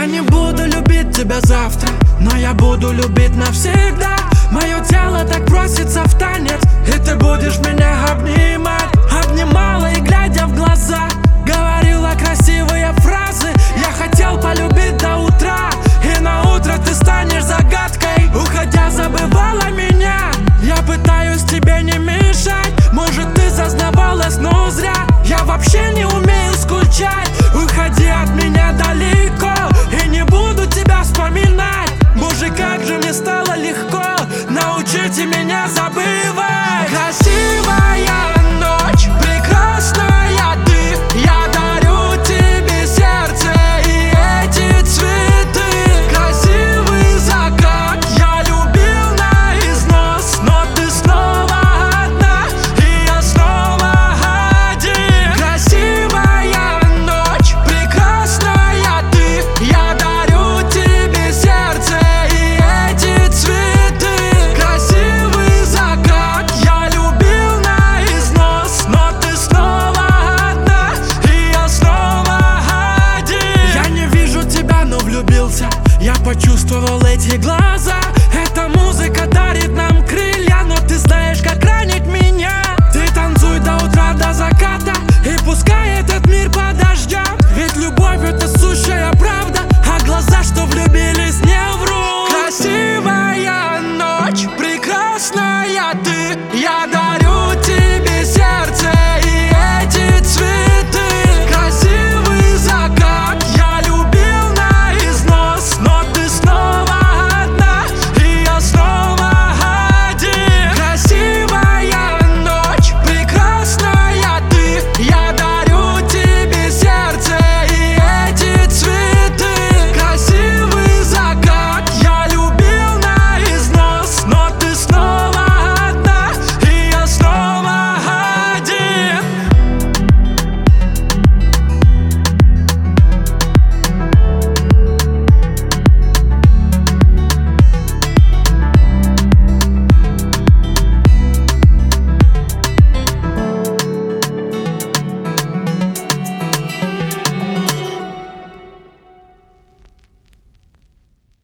Я не буду любить тебя завтра, но я буду любить навсегда. Мое тело так просится в танец, и ты будешь меня обнимать. Обнимала и глядя в глаза, говорила красивые фразы. Я хотел полюбить до утра, и на утро ты станешь загадкой. Уходя, забывала меня. Я пытаюсь тебе не мешать, может ты зазнавалась, но зря. Я вообще не умею скучать. Уходи от меня далеко, и не буду тебя вспоминать. Боже, как же мне стало легко, научите меня забывать. Красивая ночь, прекрасная ты, я дарю тебе сердце и эти цветы. Красивый закат, я любил наизнос, но ты снова одна, и я снова один. Красивая ночь, прекрасная ты, я дарю тебе сердце и эти цветы. Красивый закат, я любил наизнос, но ты снова одна, и я снова один. Я не вижу тебя, но влюбился. Я почувствовал эти глаза. Эта музыка дарит нам крылья, но ты знаешь, как ранить меня. Ты танцуй до утра, до заката, и пускай этот мир подождет. Ведь любовь — это сущая правда, а глаза, что влюбились, не врут. Красивая ночь, прекрасная ты, я